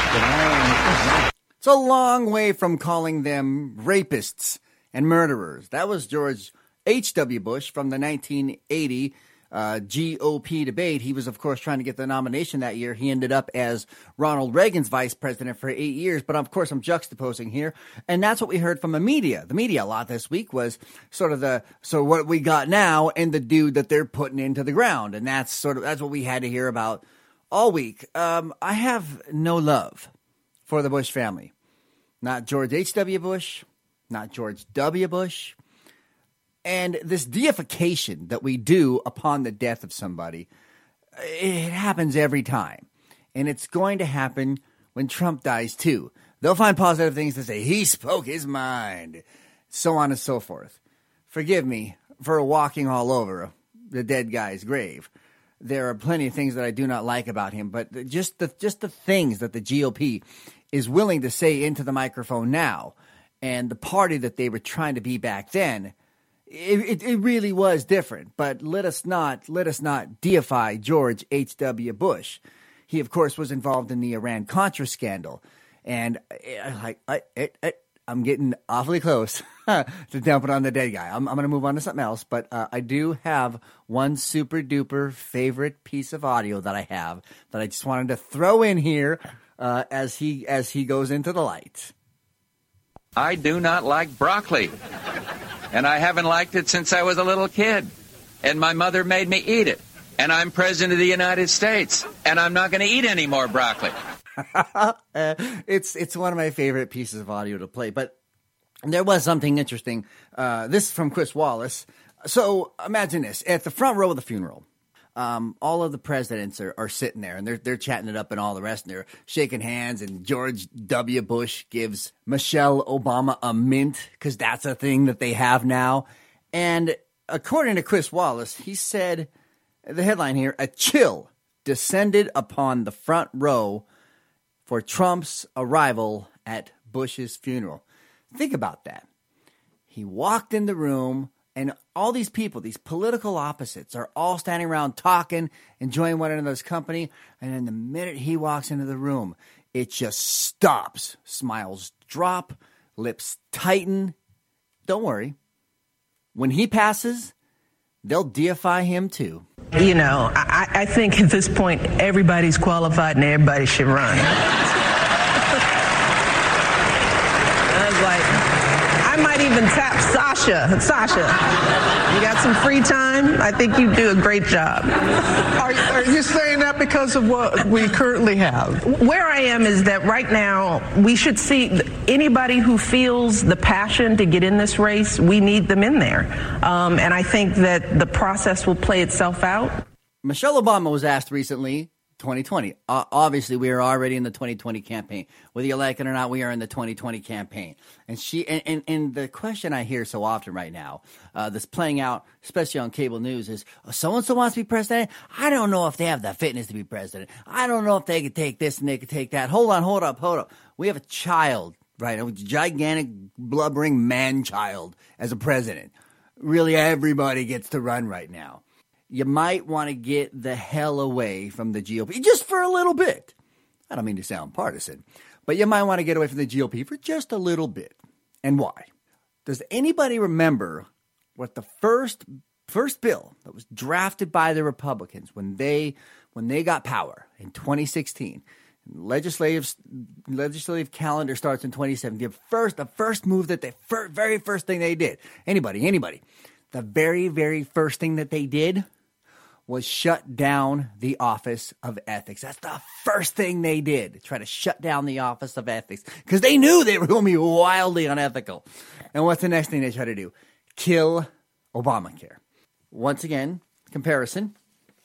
C: It's a long way from calling them rapists and murderers. That was George H.W. Bush from the 1980 GOP debate. He was, of course, trying to get the nomination that year. He ended up as Ronald Reagan's vice president for 8 years. But, of course, I'm juxtaposing here. And that's what we heard from the media. The media a lot this week was sort of so what we got now and the dude that they're putting into the ground. And that's what we had to hear about all week. I have no love for the Bush family. Not George H.W. Bush, not George W. Bush. And this deification that we do upon the death of somebody, it happens every time. And it's going to happen when Trump dies too. They'll find positive things to say. He spoke his mind. So on and so forth. Forgive me for walking all over the dead guy's grave. There are plenty of things that I do not like about him, but just the things that the GOP is willing to say into the microphone now, and the party that they were trying to be back then, it really was different. But let us not deify George H.W. Bush. He, of course, was involved in the Iran-Contra scandal, and I'm getting awfully close to dumping on the dead guy. I'm going to move on to something else, but I do have one super-duper favorite piece of audio that I have that I just wanted to throw in here as he goes into the light.
K: I do not like broccoli, and I haven't liked it since I was a little kid, and my mother made me eat it, and I'm president of the United States, and I'm not going to eat any more broccoli.
C: It's one of my favorite pieces of audio to play, but there was something interesting. This is from Chris Wallace. So imagine this: at the front row of the funeral, all of the presidents are sitting there, and they're chatting it up and all the rest, and they're shaking hands. And George W. Bush gives Michelle Obama a mint because that's a thing that they have now. And according to Chris Wallace, he said, the headline here: a chill descended upon the front row for Trump's arrival at Bush's funeral. Think about that. He walked in the room, and all these people, these political opposites, are all standing around talking, enjoying one another's company. And then the minute he walks into the room, it just stops. Smiles drop, lips tighten. Don't worry. When he passes, they'll deify him too.
L: You know, I think at this point, everybody's qualified and everybody should run. I was like, I might even tap Sasha. Sasha, you got some free time? I think you do a great job.
M: Are you saying that because of what we currently have?
L: Where I am is that right now, we should see anybody who feels the passion to get in this race, we need them in there. And I think that the process will play itself out.
C: Michelle Obama was asked recently, 2020. Obviously, we are already in the 2020 campaign. Whether you like it or not, we are in the 2020 campaign. And and the question I hear so often right now, that's playing out, especially on cable news, is so-and-so wants to be president. I don't know if they have the fitness to be president. I don't know if they could take this and they could take that. Hold up. We have a child, right? A gigantic, blubbering man-child as a president. Really, everybody gets to run right now. You might want to get the hell away from the GOP just for a little bit. I don't mean to sound partisan, but you might want to get away from the GOP for just a little bit. And why? Does anybody remember what the first bill that was drafted by the Republicans when they got power in 2016? Legislative calendar starts in 2017. The first move that very first thing they did. Anybody. The very, very first thing that they did was shut down the Office of Ethics. That's the first thing they did, try to shut down the Office of Ethics, because they knew they were going to be wildly unethical. And what's the next thing they try to do? Kill Obamacare. Once again, comparison.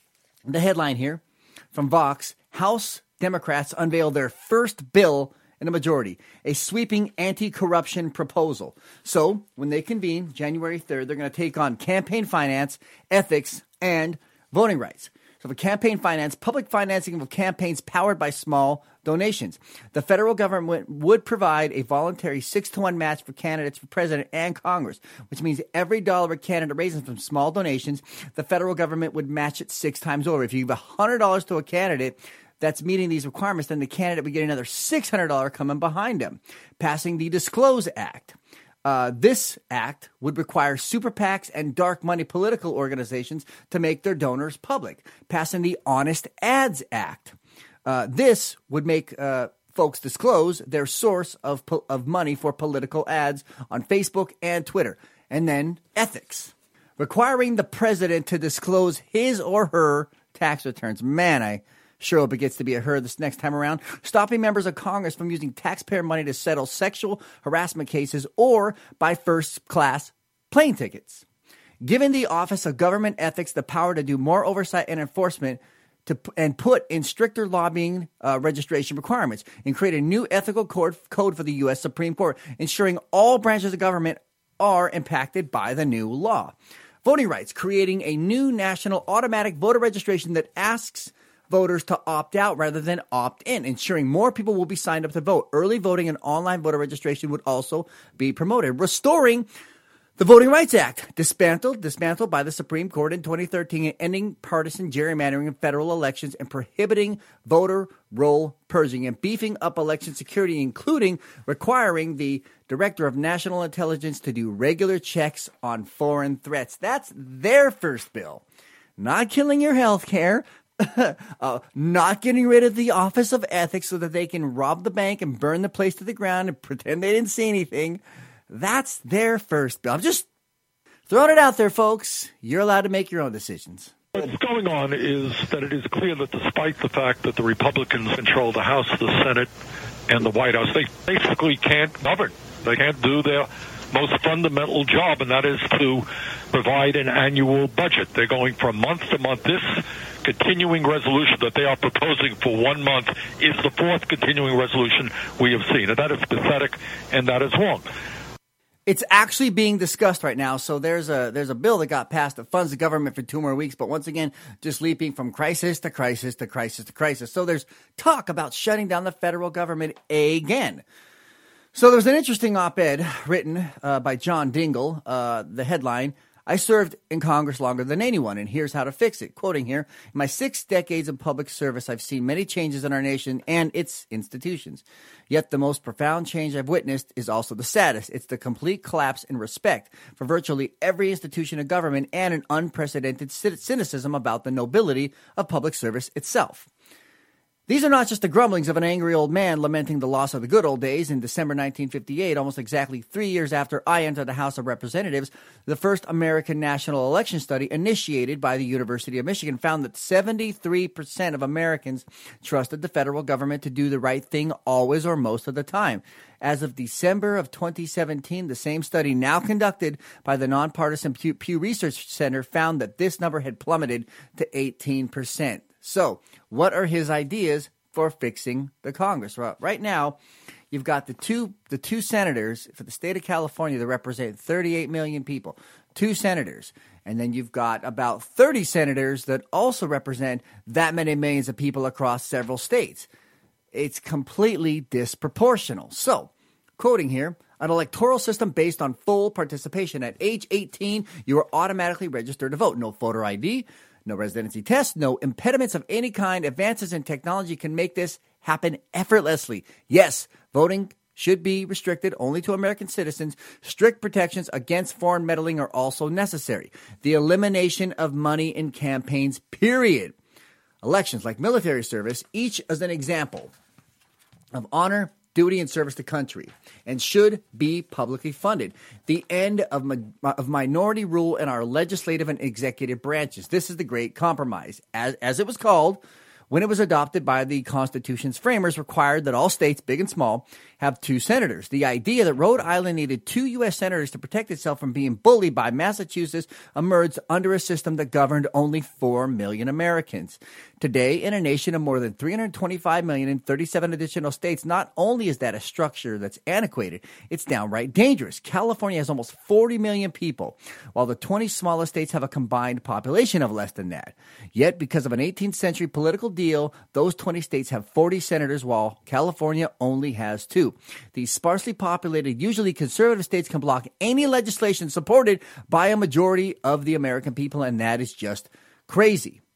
C: The headline here from Vox: House Democrats unveil their first bill in a majority, a sweeping anti-corruption proposal. So when they convene January 3rd, they're going to take on campaign finance, ethics, and voting rights. So for campaign finance, public financing of campaigns powered by small donations. The federal government would provide a voluntary 6-to-1 match for candidates for president and Congress, which means every dollar a candidate raises from small donations, the federal government would match it 6 times over. If you give $100 to a candidate that's meeting these requirements, then the candidate would get another $600 coming behind him. Passing the Disclose Act. This act would require super PACs and dark money political organizations to make their donors public, passing the Honest Ads Act. This would make folks disclose their source of money for political ads on Facebook and Twitter. And then ethics, requiring the president to disclose his or her tax returns. Man, I sure hope it gets to be a her this next time around. Stopping members of Congress from using taxpayer money to settle sexual harassment cases or buy first-class plane tickets. Giving the Office of Government Ethics the power to do more oversight and enforcement and put in stricter lobbying registration requirements, and create a new ethical code for the U.S. Supreme Court, ensuring all branches of government are impacted by the new law. Voting rights, creating a new national automatic voter registration that asks voters to opt out rather than opt in, ensuring more people will be signed up to vote. Early voting and online voter registration would also be promoted. Restoring the Voting Rights Act, dismantled by the Supreme Court in 2013, and ending partisan gerrymandering in federal elections and prohibiting voter roll purging and beefing up election security, including requiring the Director of National Intelligence to do regular checks on foreign threats. That's their first bill. Not killing your health care, not getting rid of the Office of Ethics so that they can rob the bank and burn the place to the ground and pretend they didn't see anything. That's their first bill. I'm just throwing it out there, folks. You're allowed to make your own decisions.
N: What's going on is that it is clear that despite the fact that the Republicans control the House, the Senate, and the White House, they basically can't govern. They can't do their most fundamental job, and that is to provide an annual budget. They're going from month to month. This continuing resolution that they are proposing for 1 month is the fourth continuing resolution we have seen, and that is pathetic, and that is wrong.
C: It's actually being discussed right now. So there's a bill that got passed that funds the government for 2 more weeks. But once again, just leaping from crisis to crisis to crisis to crisis. So there's talk about shutting down the federal government again. So there's an interesting op-ed written by John Dingell. The headline, I served in Congress longer than anyone, and here's how to fix it. Quoting here, in my 6 decades of public service, I've seen many changes in our nation and its institutions. Yet the most profound change I've witnessed is also the saddest. It's the complete collapse in respect for virtually every institution of government and an unprecedented cynicism about the nobility of public service itself. These are not just the grumblings of an angry old man lamenting the loss of the good old days. In December 1958, almost exactly 3 years after I entered the House of Representatives, the first American national election study initiated by the University of Michigan found that 73% of Americans trusted the federal government to do the right thing always or most of the time. As of December of 2017, the same study now conducted by the nonpartisan Pew Research Center found that this number had plummeted to 18%. So, what are his ideas for fixing the Congress? Well, right now, you've got the two senators for the state of California that represent 38 million people. 2 senators. And then you've got about 30 senators that also represent that many millions of people across several states. It's completely disproportional. So, quoting here, an electoral system based on full participation. At age 18, you are automatically registered to vote. No photo ID, no residency test, no impediments of any kind. Advances in technology can make this happen effortlessly. Yes, voting should be restricted only to American citizens. Strict protections against foreign meddling are also necessary. The elimination of money in campaigns, period. Elections like military service, each as an example of honor, duty, and service to country, and should be publicly funded. The end of minority rule in our legislative and executive branches. This is the Great Compromise, as it was called when it was adopted by the Constitution's framers, required that all states, big and small, have 2 senators. The idea that Rhode Island needed 2 U.S. senators to protect itself from being bullied by Massachusetts emerged under a system that governed only 4 million Americans. Today, in a nation of more than 325 million in 37 additional states, not only is that a structure that's antiquated, it's downright dangerous. California has almost 40 million people, while the 20 smallest states have a combined population of less than that. Yet, because of an 18th century political deal, those 20 states have 40 senators, while California only has 2. These sparsely populated, usually conservative states can block any legislation supported by a majority of the American people, and that is just crazy.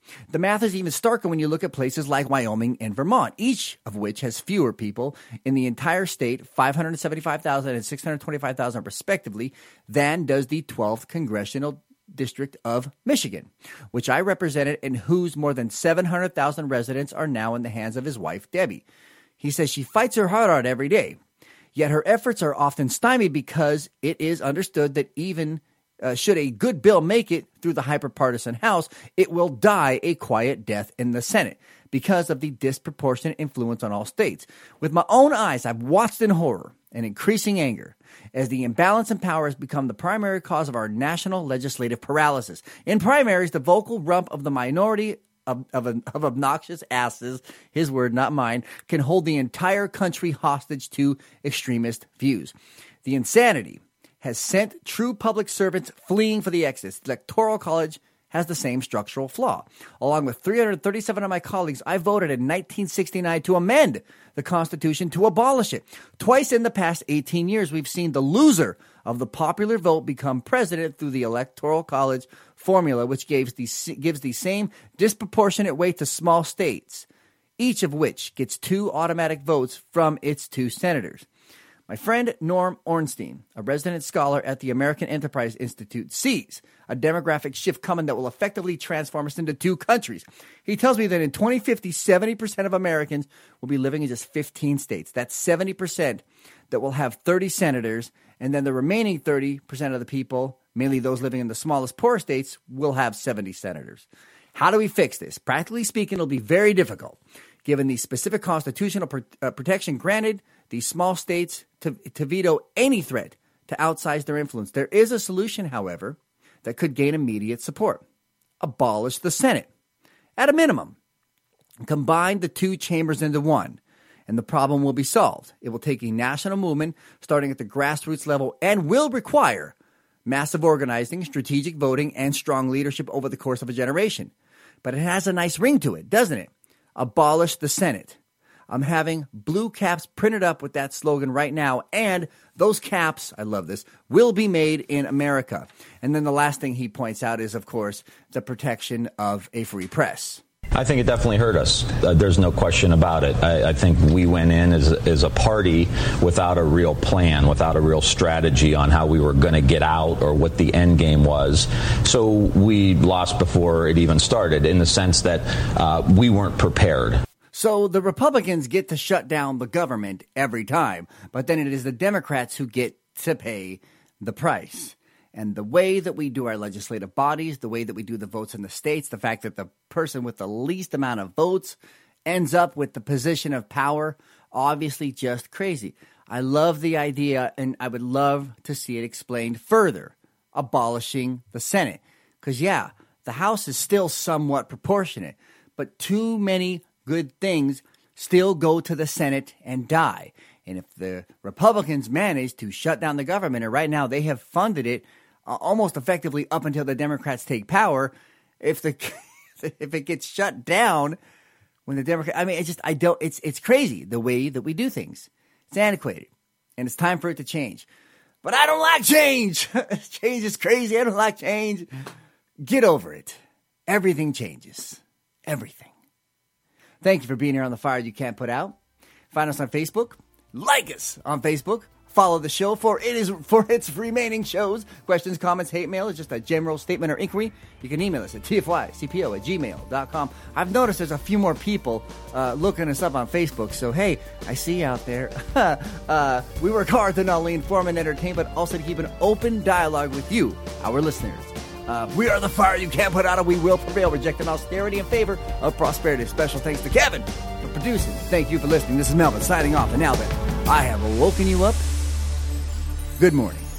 C: The math is even starker when you look at places like Wyoming and Vermont, each of which has fewer people in the entire state, 575,000 and 625,000 respectively, than does the 12th Congressional District of Michigan, which I represented and whose more than 700,000 residents are now in the hands of his wife, Debbie. He says she fights her heart out every day, yet her efforts are often stymied because it is understood that even should a good bill make it through the hyperpartisan House, it will die a quiet death in the Senate because of the disproportionate influence on all states. With my own eyes, I've watched in horror and increasing anger as the imbalance in power has become the primary cause of our national legislative paralysis. In primaries, the vocal rump of the minority of obnoxious asses, his word, not mine, can hold the entire country hostage to extremist views. The insanity has sent true public servants fleeing for the exits. The Electoral College has the same structural flaw. Along with 337 of my colleagues, I voted in 1969 to amend the Constitution to abolish it. Twice in the past 18 years, we've seen the loser of the popular vote become president through the Electoral College formula, which gives the same disproportionate weight to small states, each of which gets 2 automatic votes from its 2 senators. My friend Norm Ornstein, a resident scholar at the American Enterprise Institute, sees a demographic shift coming that will effectively transform us into 2 countries. He tells me that in 2050, 70% of Americans will be living in just 15 states. That's 70% that will have 30 senators, and then the remaining 30% of the people, mainly those living in the smallest, poor states, will have 70 senators. How do we fix this? Practically speaking, it'll be very difficult, given the specific constitutional protection granted these small states to veto any threat to outsize their influence. There is a solution, however, that could gain immediate support. Abolish the Senate. At a minimum, combine the 2 chambers into one, and the problem will be solved. It will take a national movement starting at the grassroots level and will require massive organizing, strategic voting, and strong leadership over the course of a generation. But it has a nice ring to it, doesn't it? Abolish the Senate. I'm having blue caps printed up with that slogan right now, and those caps, I love this, will be made in America. And then the last thing he points out is, of course, the protection of a free press.
O: I think it definitely hurt us. There's no question about it. I think we went in as a party without a real plan, without a real strategy on how we were going to get out or what the end game was. So we lost before it even started, in the sense that we weren't prepared.
C: So the Republicans get to shut down the government every time, but then it is the Democrats who get to pay the price. And the way that we do our legislative bodies, the way that we do the votes in the states, the fact that the person with the least amount of votes ends up with the position of power, obviously just crazy. I love the idea, and I would love to see it explained further, abolishing the Senate. Because, yeah, the House is still somewhat proportionate, but too many good things still go to the Senate and die. And if the Republicans manage to shut down the government, and right now they have funded it almost effectively up until the Democrats take power, if it gets shut down when the Democrats, I mean, it's crazy the way that we do things. It's antiquated, and it's time for it to change. But I don't like change. Change is crazy. I don't like change. Get over it. Everything changes. Everything. Thank you for being here on The Fire You Can't Put Out. Find us on Facebook. Like us on Facebook. Follow the show for its remaining shows. Questions, comments, hate mail is just a general statement or inquiry. You can email us at tfycpo@gmail.com. I've noticed there's a few more people looking us up on Facebook. So, hey, I see you out there. We work hard to not only inform and entertain, but also to keep an open dialogue with you, our listeners. We are the fire you can't put out, and we will prevail, rejecting austerity in favor of prosperity. Special thanks to Kevin for producing. Thank you for listening. This is Melvin signing off. And now that I have woken you up, good morning.